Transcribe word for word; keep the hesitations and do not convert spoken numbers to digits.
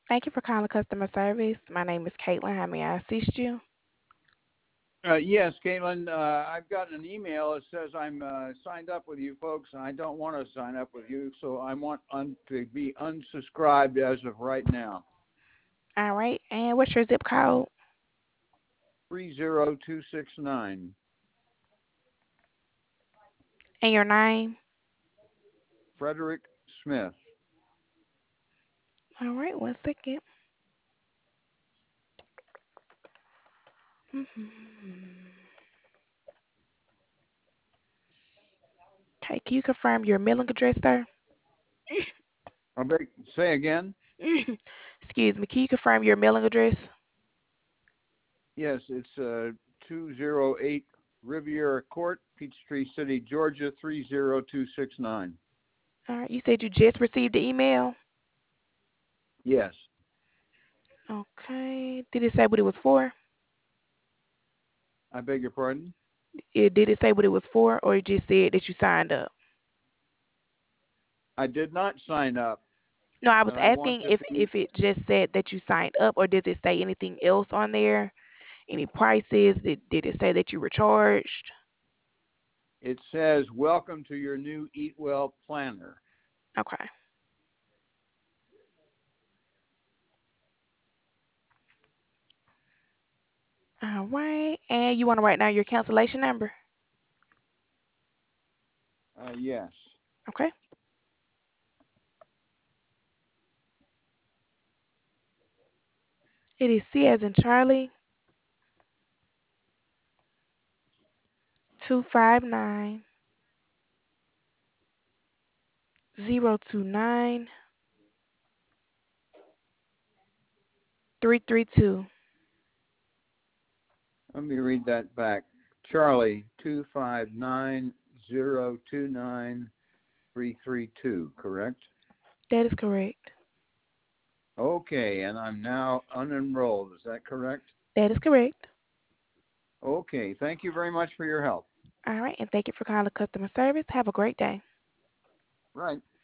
Thank you for calling customer service. My name is Caitlin. How may I assist you? Uh, yes, Caitlin, uh, I've got an email that says I'm uh, signed up with you folks, and I don't want to sign up with you, so I want un- to be unsubscribed as of right now. All right. And what's your zip code three zero two six nine. and your name? Frederick Smith. All right. One second. Mhm. Okay. Can you confirm your mailing address, sir? I beg, say again? Excuse me. Can you confirm your mailing address? Yes, it's uh, two oh eight Riviera Court, Peachtree City, Georgia, three zero two six nine. All right. You said you just received the email. Yes. Okay. Did it say what it was for? I beg your pardon? It did it say what it was for, or it just said that you signed up? I did not sign up, No, I was but I want asking this if to be. if it just said that you signed up, or did it say anything else on there? Any prices? Did did it say that you were charged? It says, "Welcome to your new Eat Well planner." Okay. All right. And you want to write down your cancellation number? Uh, yes. Okay. It is C as in Charlie, two five nine zero two nine three three two. Let me read that back. Charlie, two five nine zero two nine three three two, correct? That is correct. Okay, and I'm now unenrolled. Is that correct? That is correct. Okay, thank you very much for your help. All right. And thank you for calling customer service. Have a great day. Right.